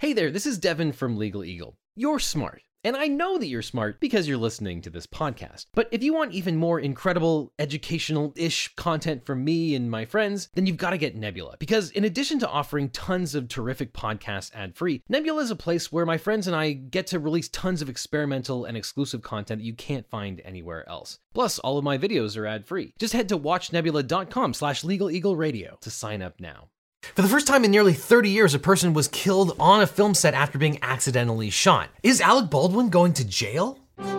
Hey there, this is Devin from Legal Eagle. You're smart, and I know that you're smart because you're listening to this podcast. But if you want even more incredible, educational-ish content from me and my friends, then you've got to get Nebula. Because in addition to offering tons of terrific podcasts ad-free, Nebula is a place where my friends and I get to release tons of experimental and exclusive content that you can't find anywhere else. Plus, all of my videos are ad-free. Just head to watchnebula.com/legaleagleradio to sign up now. For the first time in nearly 30 years, a person was killed on a film set after being accidentally shot. Is Alec Baldwin going to jail?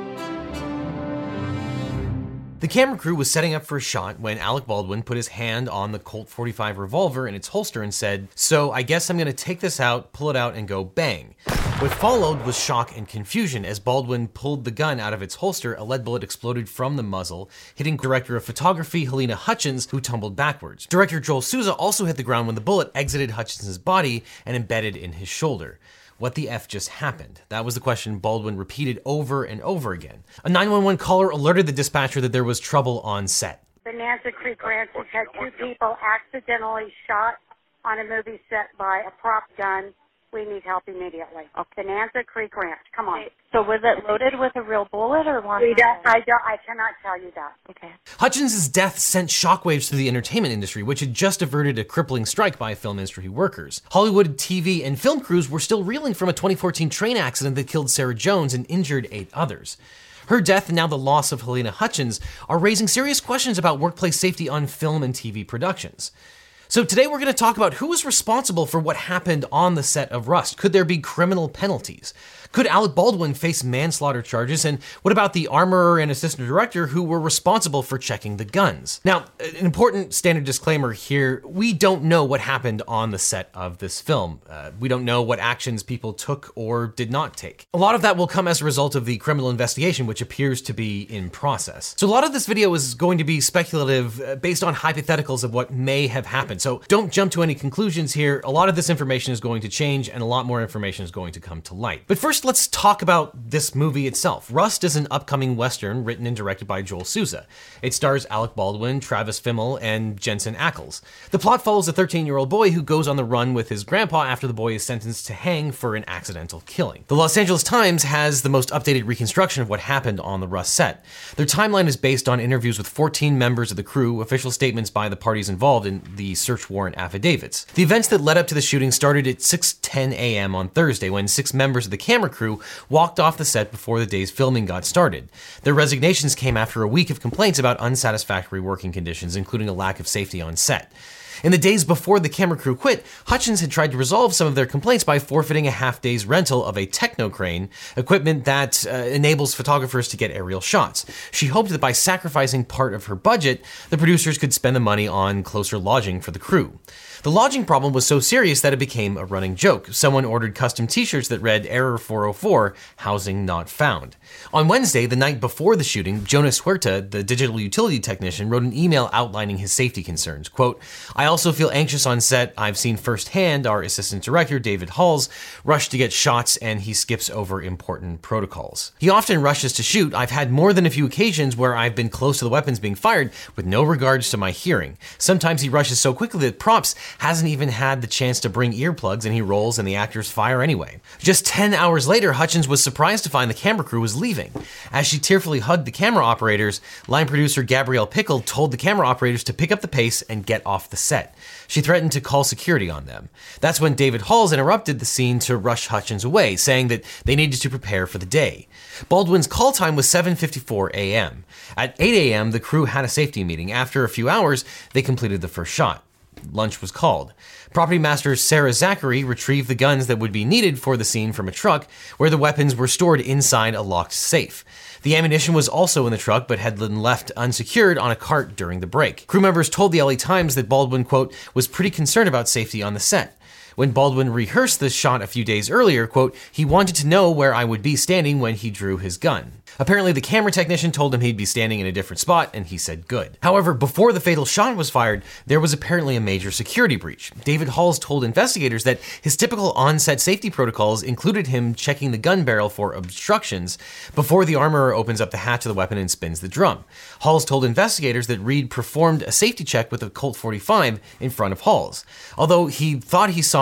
The camera crew was setting up for a shot when Alec Baldwin put his hand on the Colt 45 revolver in its holster and said, "So I guess I'm gonna take this out, pull it out, and go bang." What followed was shock and confusion. As Baldwin pulled the gun out of its holster, a lead bullet exploded from the muzzle, hitting director of photography Halyna Hutchins, who tumbled backwards. Director Joel Souza also hit the ground when the bullet exited Hutchins' body and embedded in his shoulder. What the F just happened? That was the question Baldwin repeated over and over again. A 911 caller alerted the dispatcher that there was trouble on set. Bonanza Creek Ranch has had two people accidentally shot on a movie set by a prop gun. We need help immediately. Okay. Bonanza Creek Ranch, come on. So was it loaded with a real bullet or one? I cannot tell you that. Okay. Hutchins' death sent shockwaves through the entertainment industry, which had just averted a crippling strike by film industry workers. Hollywood TV and film crews were still reeling from a 2014 train accident that killed Sarah Jones and injured 8 others. Her death and now the loss of Halyna Hutchins are raising serious questions about workplace safety on film and TV productions. So today we're going to talk about who is responsible for what happened on the set of Rust. Could there be criminal penalties? Could Alec Baldwin face manslaughter charges? And what about the armorer and assistant director who were responsible for checking the guns? Now, an important standard disclaimer here, we don't know what happened on the set of this film. We don't know what actions people took or did not take. A lot of that will come as a result of the criminal investigation, which appears to be in process. So a lot of this video is going to be speculative based on hypotheticals of what may have happened. So don't jump to any conclusions here. A lot of this information is going to change and a lot more information is going to come to light. But first, let's talk about this movie itself. Rust is an upcoming Western written and directed by Joel Souza. It stars Alec Baldwin, Travis Fimmel, and Jensen Ackles. The plot follows a 13-year-old boy who goes on the run with his grandpa after the boy is sentenced to hang for an accidental killing. The Los Angeles Times has the most updated reconstruction of what happened on the Rust set. Their timeline is based on interviews with 14 members of the crew, official statements by the parties involved in the search warrant affidavits. The events that led up to the shooting started at 6:10 a.m. on Thursday when 6 members of the camera crew walked off the set before the day's filming got started. Their resignations came after a week of complaints about unsatisfactory working conditions, including a lack of safety on set. In the days before the camera crew quit, Hutchins had tried to resolve some of their complaints by forfeiting a half-day's rental of a techno crane, equipment that enables photographers to get aerial shots. She hoped that by sacrificing part of her budget, the producers could spend the money on closer lodging for the crew. The lodging problem was so serious that it became a running joke. Someone ordered custom t-shirts that read "Error 404, housing not found." On Wednesday, the night before the shooting, Jonas Huerta, the digital utility technician, wrote an email outlining his safety concerns. Quote, "I also feel anxious on set. I've seen firsthand our assistant director, David Halls, rush to get shots and he skips over important protocols. He often rushes to shoot. I've had more than a few occasions where I've been close to the weapons being fired with no regards to my hearing. Sometimes he rushes so quickly that props hasn't even had the chance to bring earplugs and he rolls and the actors fire anyway." Just 10 hours later, Hutchins was surprised to find the camera crew was leaving. As she tearfully hugged the camera operators, line producer Gabrielle Pickle told the camera operators to pick up the pace and get off the set. She threatened to call security on them. That's when David Halls interrupted the scene to rush Hutchins away, saying that they needed to prepare for the day. Baldwin's call time was 7:54 a.m. At 8 a.m., the crew had a safety meeting. After a few hours, they completed the first shot. Lunch was called. Property master Sarah Zachary retrieved the guns that would be needed for the scene from a truck where the weapons were stored inside a locked safe. The ammunition was also in the truck but had been left unsecured on a cart during the break. Crew members told the LA Times that Baldwin, quote, was pretty concerned about safety on the set. When Baldwin rehearsed this shot a few days earlier, quote, he wanted to know where I would be standing when he drew his gun. Apparently, the camera technician told him he'd be standing in a different spot, and he said good. However, before the fatal shot was fired, there was apparently a major security breach. David Halls told investigators that his typical on-set safety protocols included him checking the gun barrel for obstructions before the armorer opens up the hatch of the weapon and spins the drum. Halls told investigators that Reed performed a safety check with a Colt 45 in front of Halls. Although he thought he saw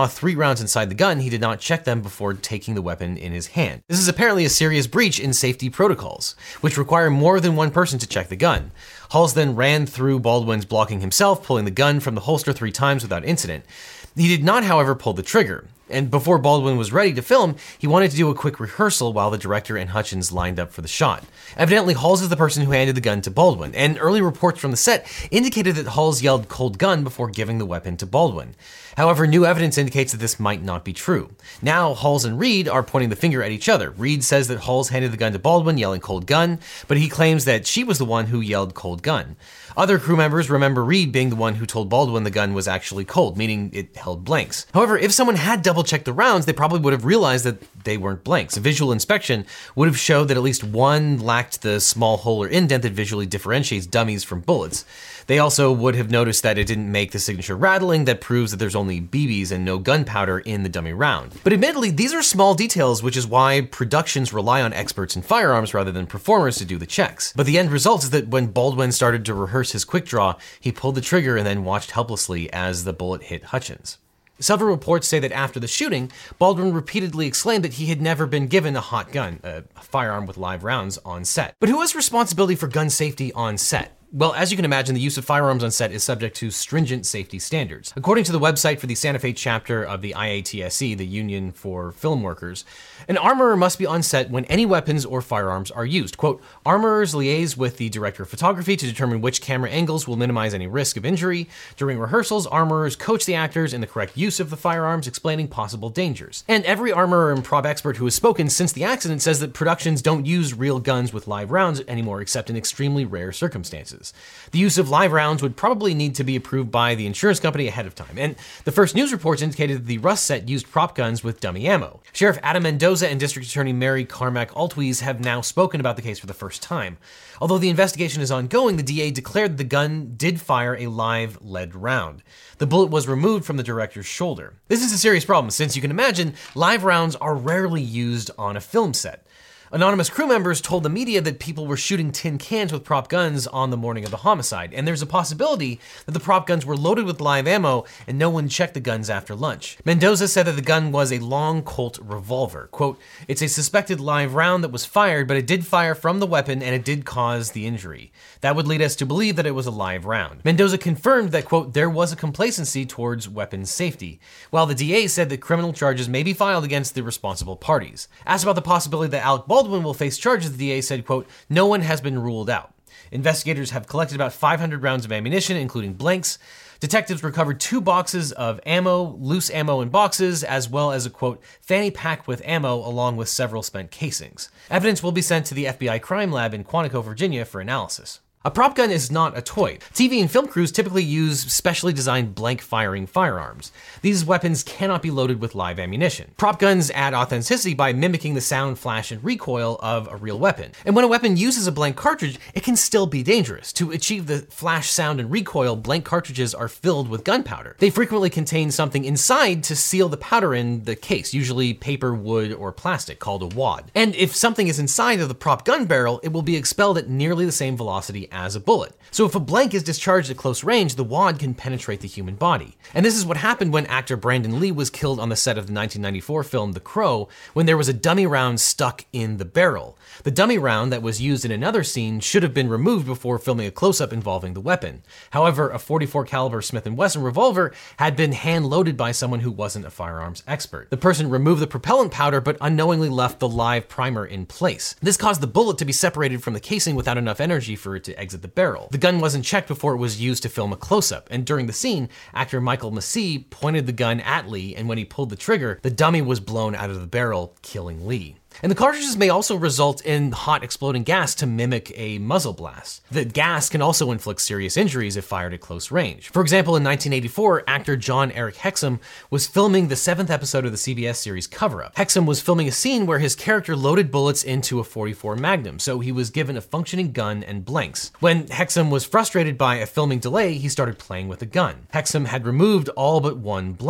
saw 3 rounds inside the gun, he did not check them before taking the weapon in his hand. This is apparently a serious breach in safety protocols, which require more than one person to check the gun. Halls then ran through Baldwin's blocking himself, pulling the gun from the holster 3 times without incident. He did not, however, pull the trigger. And before Baldwin was ready to film, he wanted to do a quick rehearsal while the director and Hutchins lined up for the shot. Evidently, Halls is the person who handed the gun to Baldwin, and early reports from the set indicated that Halls yelled "cold gun" before giving the weapon to Baldwin. However, new evidence indicates that this might not be true. Now, Halls and Reed are pointing the finger at each other. Reed says that Halls handed the gun to Baldwin, yelling "cold gun," but he claims that she was the one who yelled "cold gun." Other crew members remember Reed being the one who told Baldwin the gun was actually cold, meaning it held blanks. However, if someone had double-checked the rounds, they probably would have realized that they weren't blanks. A visual inspection would have showed that at least one lacked the small hole or indent that visually differentiates dummies from bullets. They also would have noticed that it didn't make the signature rattling that proves that there's only BBs and no gunpowder in the dummy round. But admittedly, these are small details, which is why productions rely on experts in firearms rather than performers to do the checks. But the end result is that when Baldwin started to rehearse his quick draw, he pulled the trigger and then watched helplessly as the bullet hit Hutchins. Several reports say that after the shooting, Baldwin repeatedly exclaimed that he had never been given a hot gun, a firearm with live rounds, on set. But who has responsibility for gun safety on set? Well, as you can imagine, the use of firearms on set is subject to stringent safety standards. According to the website for the Santa Fe chapter of the IATSE, the Union for Film Workers, an armorer must be on set when any weapons or firearms are used. Quote, armorers liaise with the director of photography to determine which camera angles will minimize any risk of injury. During rehearsals, armorers coach the actors in the correct use of the firearms, explaining possible dangers. And every armorer and prop expert who has spoken since the accident says that productions don't use real guns with live rounds anymore except in extremely rare circumstances. The use of live rounds would probably need to be approved by the insurance company ahead of time, and the first news reports indicated that the Rust set used prop guns with dummy ammo. Sheriff Adam Mendoza and District Attorney Mary Carmack Altwies have now spoken about the case for the first time. Although the investigation is ongoing, the DA declared that the gun did fire a live lead round. The bullet was removed from the director's shoulder. This is a serious problem, since you can imagine live rounds are rarely used on a film set. Anonymous crew members told the media that people were shooting tin cans with prop guns on the morning of the homicide, and there's a possibility that the prop guns were loaded with live ammo and no one checked the guns after lunch. Mendoza said that the gun was a long Colt revolver. Quote, it's a suspected live round that was fired, but it did fire from the weapon and it did cause the injury. That would lead us to believe that it was a live round. Mendoza confirmed that, quote, there was a complacency towards weapons safety, while the DA said that criminal charges may be filed against the responsible parties. Asked about the possibility that Alec Baldwin will face charges, the DA said, quote, no one has been ruled out. Investigators have collected about 500 rounds of ammunition, including blanks. Detectives recovered 2 boxes of ammo, loose ammo in boxes, as well as a, quote, fanny pack with ammo, along with several spent casings. Evidence will be sent to the FBI crime lab in Quantico, Virginia for analysis. A prop gun is not a toy. TV and film crews typically use specially designed blank-firing firearms. These weapons cannot be loaded with live ammunition. Prop guns add authenticity by mimicking the sound, flash, and recoil of a real weapon. And when a weapon uses a blank cartridge, it can still be dangerous. To achieve the flash, sound, and recoil, blank cartridges are filled with gunpowder. They frequently contain something inside to seal the powder in the case, usually paper, wood, or plastic, called a wad. And if something is inside of the prop gun barrel, it will be expelled at nearly the same velocity as a bullet. So if a blank is discharged at close range, the wad can penetrate the human body. And this is what happened when actor Brandon Lee was killed on the set of the 1994 film The Crow, when there was a dummy round stuck in the barrel. The dummy round that was used in another scene should have been removed before filming a close-up involving the weapon. However, a .44 caliber Smith & Wesson revolver had been hand-loaded by someone who wasn't a firearms expert. The person removed the propellant powder but unknowingly left the live primer in place. This caused the bullet to be separated from the casing without enough energy for it to exit the barrel. The gun wasn't checked before it was used to film a close-up, and during the scene, actor Michael Massey pointed the gun at Lee, and when he pulled the trigger, the dummy was blown out of the barrel, killing Lee. And the cartridges may also result in hot exploding gas to mimic a muzzle blast. The gas can also inflict serious injuries if fired at close range. For example, in 1984, actor John Eric Hexum was filming the 7th episode of the CBS series Cover Up. Hexum was filming a scene where his character loaded bullets into a .44 Magnum, so he was given a functioning gun and blanks. When Hexum was frustrated by a filming delay, he started playing with the gun. Hexum had removed all but one blank.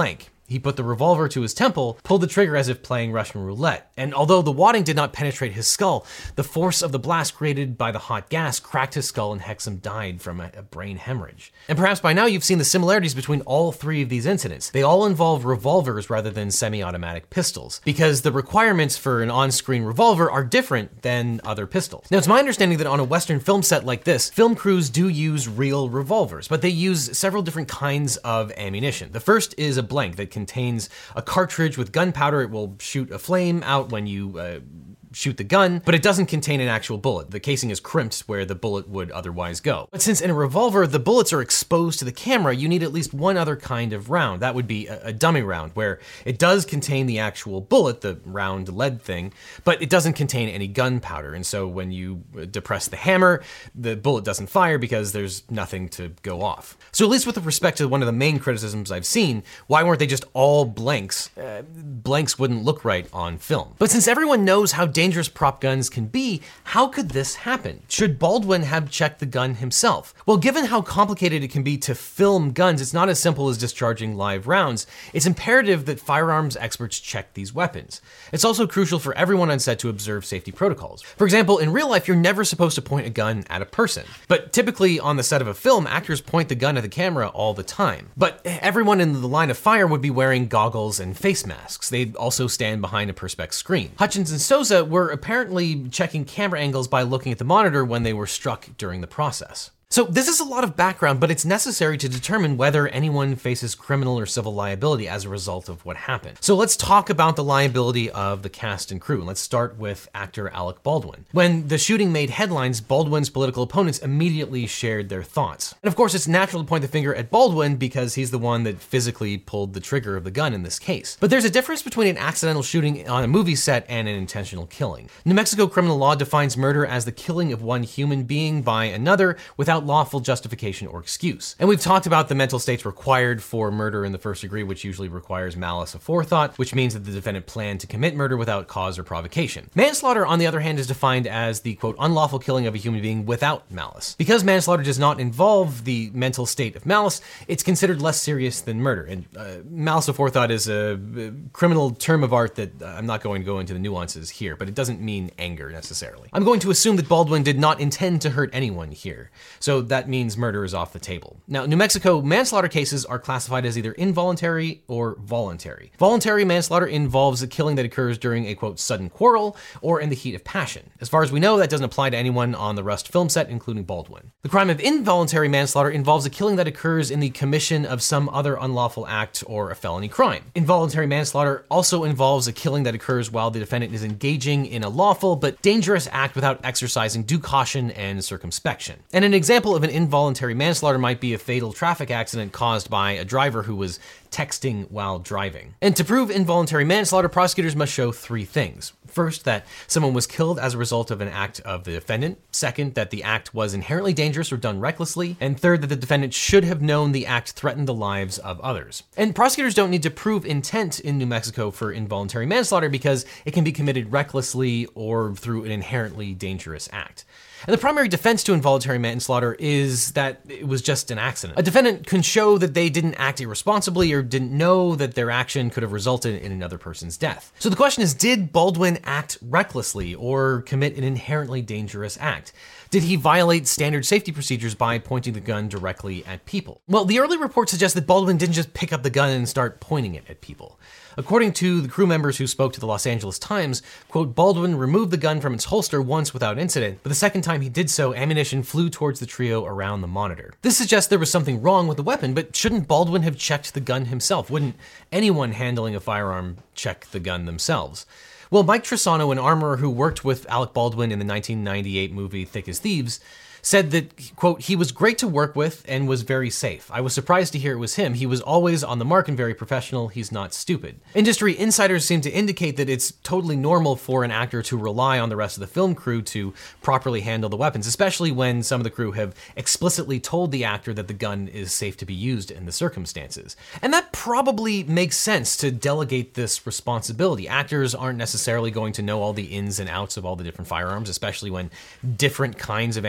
He put the revolver to his temple, pulled the trigger as if playing Russian roulette, and although the wadding did not penetrate his skull, the force of the blast created by the hot gas cracked his skull and Hexum died from a brain hemorrhage. And perhaps by now you've seen the similarities between all three of these incidents. They all involve revolvers rather than semi-automatic pistols, because the requirements for an on-screen revolver are different than other pistols. Now, it's my understanding that on a Western film set like this, film crews do use real revolvers, but they use several different kinds of ammunition. The first is a blank that contains a cartridge with gunpowder. It will shoot a flame out when you shoot the gun, but it doesn't contain an actual bullet. The casing is crimped where the bullet would otherwise go. But since in a revolver, the bullets are exposed to the camera, you need at least one other kind of round. That would be a dummy round, where it does contain the actual bullet, the round lead thing, but it doesn't contain any gunpowder. And so when you depress the hammer, the bullet doesn't fire because there's nothing to go off. So at least with respect to one of the main criticisms I've seen, why weren't they just all blanks? Blanks wouldn't look right on film. But since everyone knows how dangerous prop guns can be, how could this happen? Should Baldwin have checked the gun himself? Well, given how complicated it can be to film guns, it's not as simple as discharging live rounds. It's imperative that firearms experts check these weapons. It's also crucial for everyone on set to observe safety protocols. For example, in real life, you're never supposed to point a gun at a person. But typically on the set of a film, actors point the gun at the camera all the time. But everyone in the line of fire would be wearing goggles and face masks. They'd also stand behind a Perspex screen. Hutchins and Souza were apparently checking camera angles by looking at the monitor when they were struck during the process. So this is a lot of background, but it's necessary to determine whether anyone faces criminal or civil liability as a result of what happened. So let's talk about the liability of the cast and crew. Let's start with actor Alec Baldwin. When the shooting made headlines, Baldwin's political opponents immediately shared their thoughts. And of course, it's natural to point the finger at Baldwin because he's the one that physically pulled the trigger of the gun in this case. But there's a difference between an accidental shooting on a movie set and an intentional killing. New Mexico criminal law defines murder as the killing of one human being by another without lawful justification or excuse. And we've talked about the mental states required for murder in the first degree, which usually requires malice aforethought, which means that the defendant planned to commit murder without cause or provocation. Manslaughter, on the other hand, is defined as the, quote, unlawful killing of a human being without malice. Because manslaughter does not involve the mental state of malice, it's considered less serious than murder. And malice aforethought is a criminal term of art that I'm not going to go into the nuances here, but it doesn't mean anger necessarily. I'm going to assume that Baldwin did not intend to hurt anyone here. So that means murder is off the table. Now, New Mexico manslaughter cases are classified as either involuntary or voluntary. Voluntary manslaughter involves a killing that occurs during a, quote, sudden quarrel or in the heat of passion. As far as we know, that doesn't apply to anyone on the Rust film set, including Baldwin. The crime of involuntary manslaughter involves a killing that occurs in the commission of some other unlawful act or a felony crime. Involuntary manslaughter also involves a killing that occurs while the defendant is engaging in a lawful but dangerous act without exercising due caution and circumspection. And an example of an involuntary manslaughter might be a fatal traffic accident caused by a driver who was texting while driving. And to prove involuntary manslaughter, prosecutors must show three things. First, that someone was killed as a result of an act of the defendant. Second, that the act was inherently dangerous or done recklessly. And third, that the defendant should have known the act threatened the lives of others. And prosecutors don't need to prove intent in New Mexico for involuntary manslaughter because it can be committed recklessly or through an inherently dangerous act. And the primary defense to involuntary manslaughter is that it was just an accident. A defendant can show that they didn't act irresponsibly or didn't know that their action could have resulted in another person's death. So the question is, did Baldwin act recklessly or commit an inherently dangerous act? Did he violate standard safety procedures by pointing the gun directly at people? Well, the early reports suggest that Baldwin didn't just pick up the gun and start pointing it at people. According to the crew members who spoke to the Los Angeles Times, quote, Baldwin removed the gun from its holster once without incident, but the second time he did so, ammunition flew towards the trio around the monitor. This suggests there was something wrong with the weapon, but shouldn't Baldwin have checked the gun himself? Wouldn't anyone handling a firearm check the gun themselves? Well, Mike Trisano, an armorer who worked with Alec Baldwin in the 1998 movie Thick as Thieves, said that, quote, he was great to work with and was very safe. I was surprised to hear it was him. He was always on the mark and very professional. He's not stupid. Industry insiders seem to indicate that it's totally normal for an actor to rely on the rest of the film crew to properly handle the weapons, especially when some of the crew have explicitly told the actor that the gun is safe to be used in the circumstances. And that probably makes sense to delegate this responsibility. Actors aren't necessarily going to know all the ins and outs of all the different firearms, especially when different kinds of ammunition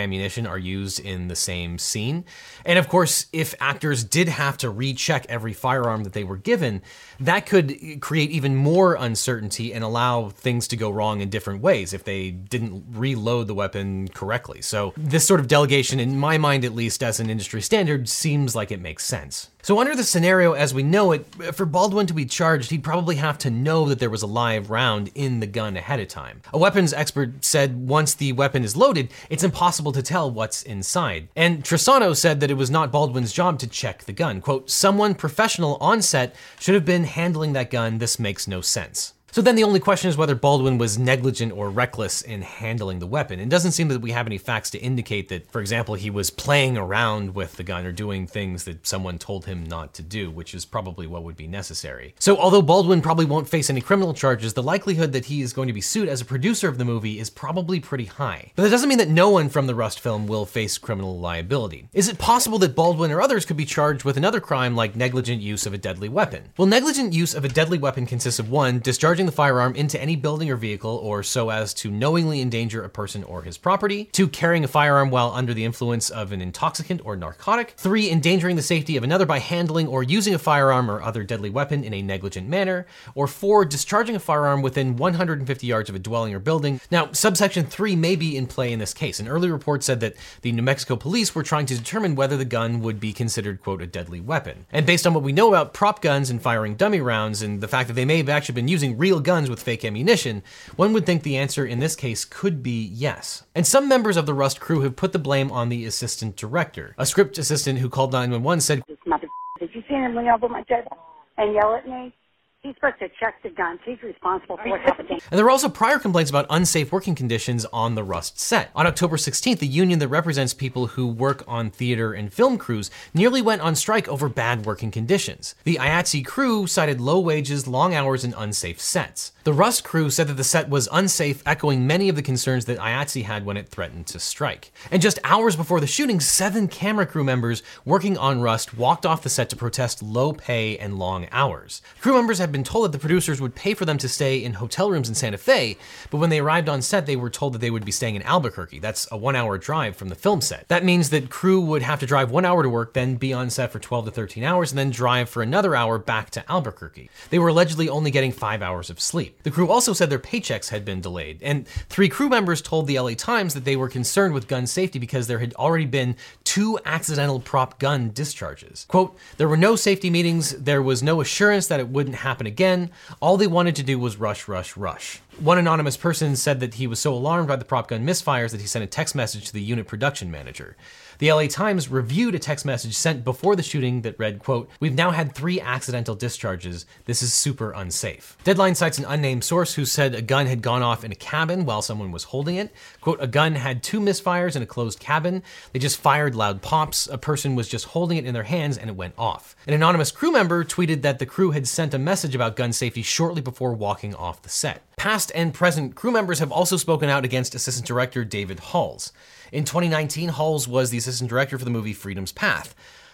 ammunition are used in the same scene. And of course, if actors did have to recheck every firearm that they were given, that could create even more uncertainty and allow things to go wrong in different ways if they didn't reload the weapon correctly. So this sort of delegation, in my mind at least as an industry standard, seems like it makes sense. So under the scenario as we know it, for Baldwin to be charged, he'd probably have to know that there was a live round in the gun ahead of time. A weapons expert said once the weapon is loaded, it's impossible to tell what's inside. And Trisano said that it was not Baldwin's job to check the gun. Quote, "Someone professional on set should have been handling that gun. This makes no sense." So then the only question is whether Baldwin was negligent or reckless in handling the weapon. It doesn't seem that we have any facts to indicate that, for example, he was playing around with the gun or doing things that someone told him not to do, which is probably what would be necessary. So although Baldwin probably won't face any criminal charges, the likelihood that he is going to be sued as a producer of the movie is probably pretty high. But that doesn't mean that no one from the Rust film will face criminal liability. Is it possible that Baldwin or others could be charged with another crime like negligent use of a deadly weapon? Well, negligent use of a deadly weapon consists of 1, discharging the firearm into any building or vehicle or so as to knowingly endanger a person or his property. 2, carrying a firearm while under the influence of an intoxicant or narcotic. 3, endangering the safety of another by handling or using a firearm or other deadly weapon in a negligent manner. Or 4, discharging a firearm within 150 yards of a dwelling or building. Now, subsection 3 may be in play in this case. An early report said that the New Mexico police were trying to determine whether the gun would be considered, quote, a deadly weapon. And based on what we know about prop guns and firing dummy rounds and the fact that they may have actually been using real guns with fake ammunition, one would think the answer in this case could be yes. And some members of the Rust crew have put the blame on the assistant director. A script assistant who called 911 said, "This mother, did you see him lean over my table and yell at me? He's supposed to check the guns. He's responsible for what's happening." And there were also prior complaints about unsafe working conditions on the Rust set. On October 16th, the union that represents people who work on theater and film crews nearly went on strike over bad working conditions. The IATSE crew cited low wages, long hours, and unsafe sets. The Rust crew said that the set was unsafe, echoing many of the concerns that IATSE had when it threatened to strike. And just hours before the shooting, 7 camera crew members working on Rust walked off the set to protest low pay and long hours. Crew members had been told that the producers would pay for them to stay in hotel rooms in Santa Fe, but when they arrived on set, they were told that they would be staying in Albuquerque. That's a 1-hour drive from the film set. That means that crew would have to drive 1 hour to work, then be on set for 12 to 13 hours, and then drive for another hour back to Albuquerque. They were allegedly only getting 5 hours of sleep. The crew also said their paychecks had been delayed, and 3 crew members told the LA Times that they were concerned with gun safety because there had already been 2 accidental prop gun discharges. Quote, "There were no safety meetings, there was no assurance that it wouldn't happen again. All they wanted to do was rush, rush, rush." One anonymous person said that he was so alarmed by the prop gun misfires that he sent a text message to the unit production manager. The LA Times reviewed a text message sent before the shooting that read, quote, "We've now had 3 accidental discharges. This is super unsafe." Deadline cites an unnamed source who said a gun had gone off in a cabin while someone was holding it. Quote, "A gun had 2 misfires in a closed cabin. They just fired loud pops. A person was just holding it in their hands and it went off." An anonymous crew member tweeted that the crew had sent a message about gun safety shortly before walking off the set. Past and present crew members have also spoken out against assistant director David Halls. In 2019, Halls was the assistant director for the movie Freedom's Path.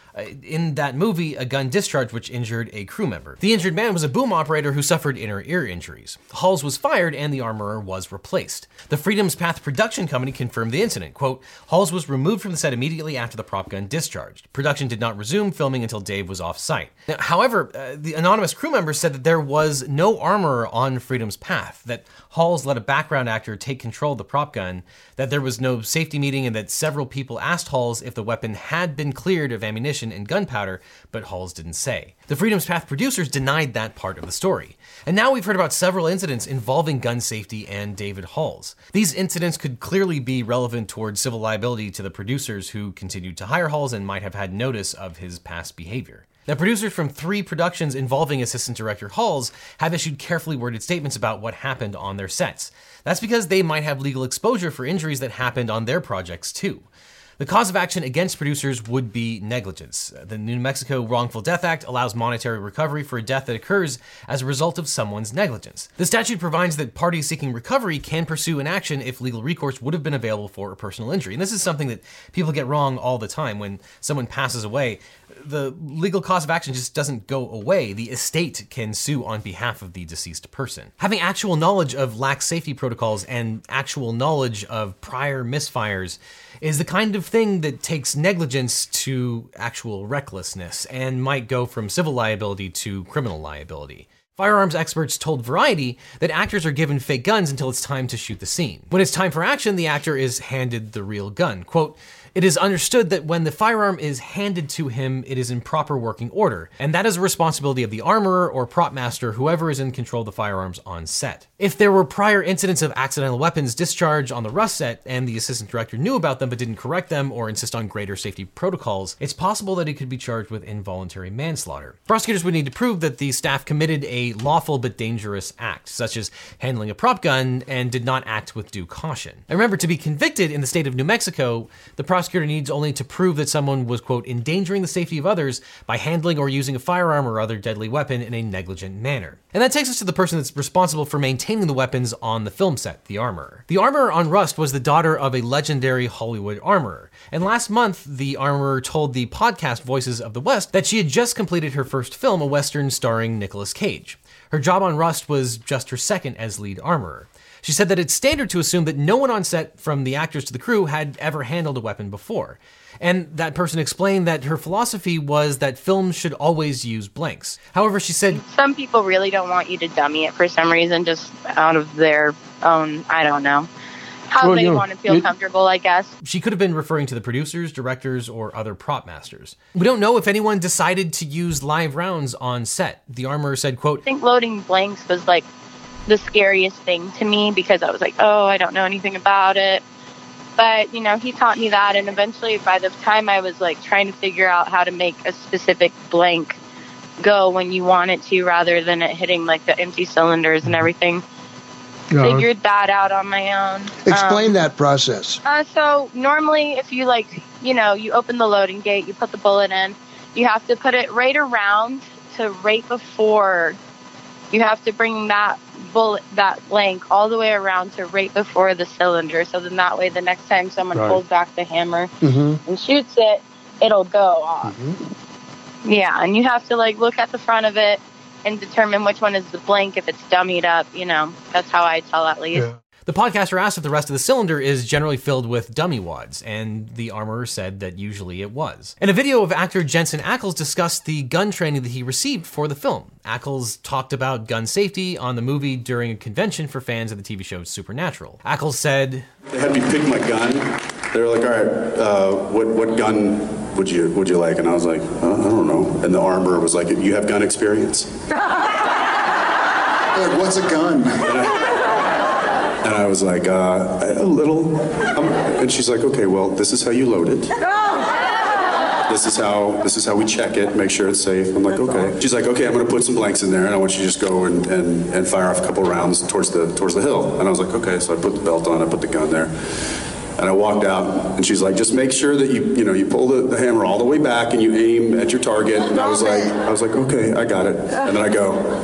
In that movie, a gun discharged which injured a crew member. The injured man was a boom operator who suffered inner ear injuries. Halls was fired and the armorer was replaced. The Freedom's Path production company confirmed the incident. Quote, "Halls was removed from the set immediately after the prop gun discharged. Production did not resume filming until Dave was off site." Now, however, the anonymous crew member said that there was no armorer on Freedom's Path, that Halls let a background actor take control of the prop gun, that there was no safety meeting, and that several people asked Halls if the weapon had been cleared of ammunition and gunpowder, but Halls didn't say. The Freedom's Path producers denied that part of the story. And now we've heard about several incidents involving gun safety and David Halls. These incidents could clearly be relevant towards civil liability to the producers who continued to hire Halls and might have had notice of his past behavior. Now, producers from 3 productions involving assistant director Halls have issued carefully worded statements about what happened on their sets. That's because they might have legal exposure for injuries that happened on their projects too. The cause of action against producers would be negligence. The New Mexico Wrongful Death Act allows monetary recovery for a death that occurs as a result of someone's negligence. The statute provides that parties seeking recovery can pursue an action if legal recourse would have been available for a personal injury. And this is something that people get wrong all the time. When someone passes away, the legal cause of action just doesn't go away. The estate can sue on behalf of the deceased person. Having actual knowledge of lax safety protocols and actual knowledge of prior misfires is the kind of thing that takes negligence to actual recklessness and might go from civil liability to criminal liability. Firearms experts told Variety that actors are given fake guns until it's time to shoot the scene. When it's time for action, the actor is handed the real gun. Quote, "It is understood that when the firearm is handed to him, it is in proper working order, and that is a responsibility of the armorer or prop master, whoever is in control of the firearms on set. If there were prior incidents of accidental weapons discharge on the Rust set and the assistant director knew about them but didn't correct them or insist on greater safety protocols, it's possible that he could be charged with involuntary manslaughter. Prosecutors would need to prove that the staff committed a lawful but dangerous act, such as handling a prop gun, and did not act with due caution. And remember, to be convicted in the state of New Mexico, the prosecutor needs only to prove that someone was, quote, endangering the safety of others by handling or using a firearm or other deadly weapon in a negligent manner. And that takes us to the person that's responsible for maintaining the weapons on the film set, the armorer. The armorer on Rust was the daughter of a legendary Hollywood armorer. And last month, the armorer told the podcast Voices of the West that she had just completed her first film, a Western starring Nicolas Cage. Her job on Rust was just her second as lead armorer. She said that it's standard to assume that no one on set, from the actors to the crew, had ever handled a weapon before. And that person explained that her philosophy was that films should always use blanks. However, she said, "Some people really don't want you to dummy it for some reason, just out of their own, I don't know, how they want to feel comfortable, I guess." She could have been referring to the producers, directors, or other prop masters. We don't know if anyone decided to use live rounds on set. The armorer said, quote, "I think loading blanks was like the scariest thing to me because I was like, oh, I don't know anything about it." But, he taught me that. And eventually, by the time I was like trying to figure out how to make a specific blank go when you want it to, rather than it hitting like the empty cylinders and everything, figured that out on my own. Explain that process. So normally if you you open the loading gate, you put the bullet in, you have to put it right around to right before. You have to bring that blank all the way around to right before the cylinder. So then that way, the next time someone pulls back the hammer and shoots it, it'll go off. Yeah, and you have to look at the front of it and determine which one is the blank if it's dummied up. That's how I tell at least. Yeah. The podcaster asked if the rest of the cylinder is generally filled with dummy wads, and the armorer said that usually it was. In a video of actor Jensen Ackles discussed the gun training that he received for the film. Ackles talked about gun safety on the movie during a convention for fans of the TV show Supernatural. Ackles said, "They had me pick my gun. They were like, all right, what gun would you like?" And I was like, I don't know. And the armorer was like, "You have gun experience?" Like, what's a gun? And I was like, a little. And she's like, okay, well, this is how you load it. This is how we check it, make sure it's safe. I'm like, okay. She's like, okay, I'm gonna put some blanks in there, and I want you to just go and fire off a couple rounds towards the hill. And I was like, okay. So I put the belt on, I put the gun there, and I walked out. And she's like, just make sure that you pull the hammer all the way back and you aim at your target. And I was like, okay, I got it. And then I go.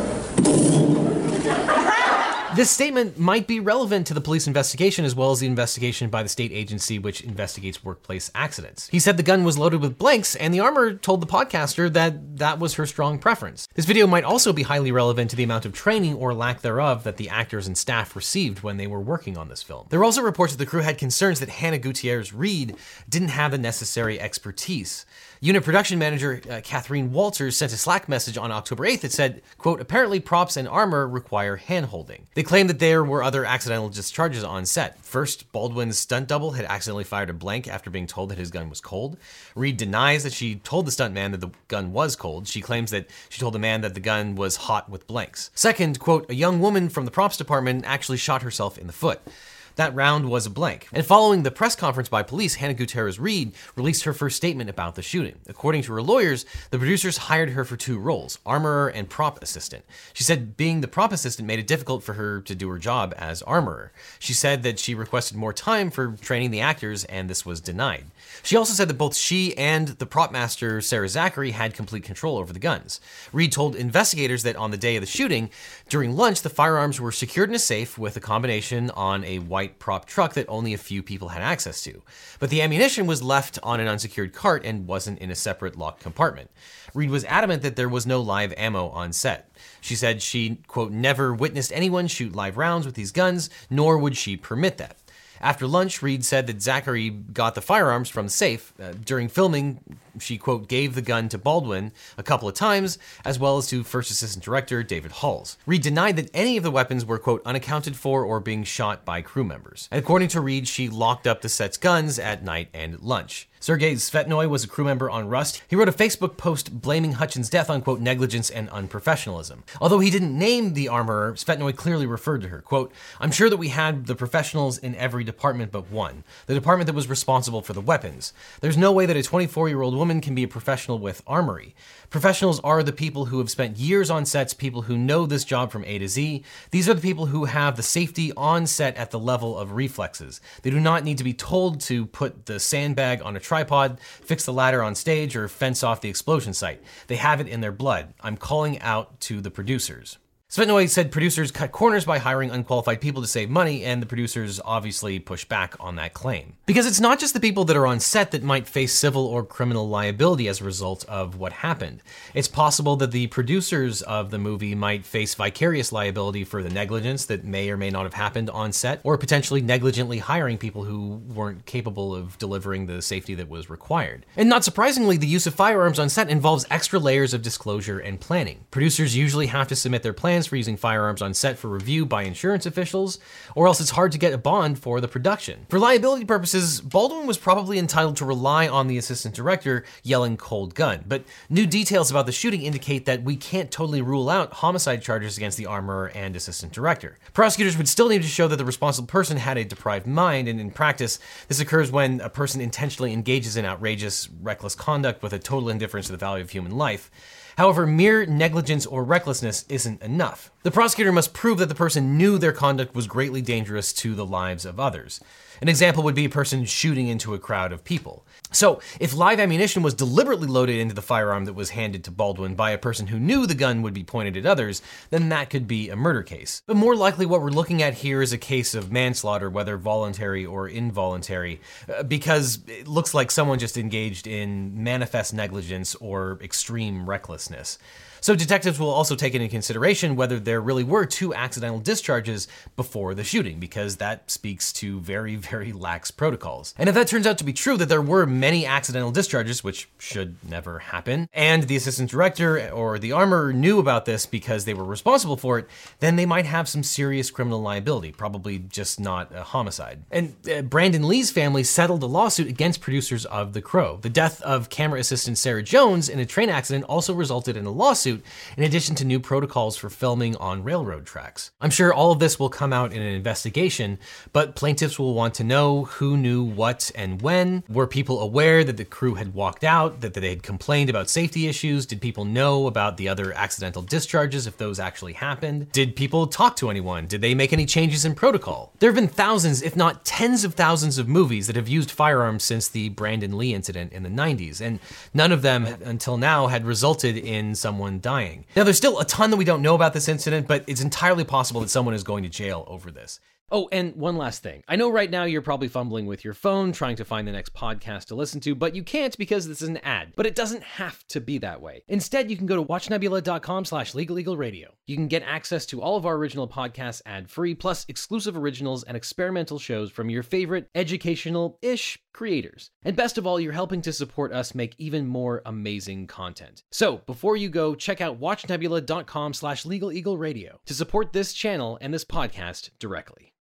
This statement might be relevant to the police investigation as well as the investigation by the state agency which investigates workplace accidents. He said the gun was loaded with blanks, and the armorer told the podcaster that was her strong preference. This video might also be highly relevant to the amount of training or lack thereof that the actors and staff received when they were working on this film. There were also reports that the crew had concerns that Hannah Gutierrez Reed didn't have the necessary expertise. Unit production manager Kathleen Walters sent a Slack message on October 8th that said, quote, apparently props and armor require hand-holding. They claimed that there were other accidental discharges on set. First, Baldwin's stunt double had accidentally fired a blank after being told that his gun was cold. Reed denies that she told the stuntman that the gun was cold. She claims that she told the man that the gun was hot with blanks. Second, quote, a young woman from the props department actually shot herself in the foot. That round was a blank. And following the press conference by police, Hannah Gutierrez-Reed released her first statement about the shooting. According to her lawyers, the producers hired her for 2 roles, armorer and prop assistant. She said being the prop assistant made it difficult for her to do her job as armorer. She said that she requested more time for training the actors, and this was denied. She also said that both she and the prop master, Sarah Zachary, had complete control over the guns. Reed told investigators that on the day of the shooting, during lunch, the firearms were secured in a safe with a combination on a white prop truck that only a few people had access to. But the ammunition was left on an unsecured cart and wasn't in a separate locked compartment. Reed was adamant that there was no live ammo on set. She said she, quote, never witnessed anyone shoot live rounds with these guns, nor would she permit that. After lunch, Reed said that Zachary got the firearms from the safe. During filming, she, quote, gave the gun to Baldwin a couple of times, as well as to First Assistant Director David Halls. Reed denied that any of the weapons were, quote, unaccounted for or being shot by crew members. And according to Reed, she locked up the set's guns at night and at lunch. Sergei Svetnoy was a crew member on Rust. He wrote a Facebook post blaming Hutchins' death on, quote, negligence and unprofessionalism. Although he didn't name the armorer, Svetnoy clearly referred to her, quote, I'm sure that we had the professionals in every department but one, the department that was responsible for the weapons. There's no way that a 24-year-old woman can be a professional with armory. Professionals are the people who have spent years on sets, people who know this job from A to Z. These are the people who have the safety on set at the level of reflexes. They do not need to be told to put the sandbag on a tripod, fix the ladder on stage, or fence off the explosion site. They have it in their blood. I'm calling out to the producers. Svetnoy said producers cut corners by hiring unqualified people to save money, and the producers obviously pushed back on that claim. Because it's not just the people that are on set that might face civil or criminal liability as a result of what happened. It's possible that the producers of the movie might face vicarious liability for the negligence that may or may not have happened on set, or potentially negligently hiring people who weren't capable of delivering the safety that was required. And not surprisingly, the use of firearms on set involves extra layers of disclosure and planning. Producers usually have to submit their plans for using firearms on set for review by insurance officials, or else it's hard to get a bond for the production. For liability purposes, Baldwin was probably entitled to rely on the assistant director yelling cold gun, but new details about the shooting indicate that we can't totally rule out homicide charges against the armorer and assistant director. Prosecutors would still need to show that the responsible person had a deprived mind, and in practice, this occurs when a person intentionally engages in outrageous, reckless conduct with a total indifference to the value of human life. However, mere negligence or recklessness isn't enough. The prosecutor must prove that the person knew their conduct was greatly dangerous to the lives of others. An example would be a person shooting into a crowd of people. So, if live ammunition was deliberately loaded into the firearm that was handed to Baldwin by a person who knew the gun would be pointed at others, then that could be a murder case. But more likely what we're looking at here is a case of manslaughter, whether voluntary or involuntary, because it looks like someone just engaged in manifest negligence or extreme recklessness. So detectives will also take into consideration whether there really were 2 accidental discharges before the shooting, because that speaks to very, very lax protocols. And if that turns out to be true, that there were many accidental discharges, which should never happen, and the assistant director or the armorer knew about this because they were responsible for it, then they might have some serious criminal liability, probably just not a homicide. And Brandon Lee's family settled a lawsuit against producers of The Crow. The death of camera assistant Sarah Jones in a train accident also resulted in a lawsuit, in addition to new protocols for filming on railroad tracks. I'm sure all of this will come out in an investigation, but plaintiffs will want to know who knew what and when. Were people aware that the crew had walked out, that they had complained about safety issues? Did people know about the other accidental discharges, if those actually happened? Did people talk to anyone? Did they make any changes in protocol? There have been thousands, if not tens of thousands of movies that have used firearms since the Brandon Lee incident in the 90s, and none of them until now had resulted in someone dying. Now, there's still a ton that we don't know about this incident, but it's entirely possible that someone is going to jail over this. Oh, and one last thing. I know right now you're probably fumbling with your phone trying to find the next podcast to listen to, but you can't because this is an ad. But it doesn't have to be that way. Instead, you can go to watchnebula.com/legaleagleradio. You can get access to all of our original podcasts ad-free, plus exclusive originals and experimental shows from your favorite educational-ish creators. And best of all, you're helping to support us make even more amazing content. So before you go, check out watchnebula.com/legaleagleradio to support this channel and this podcast directly.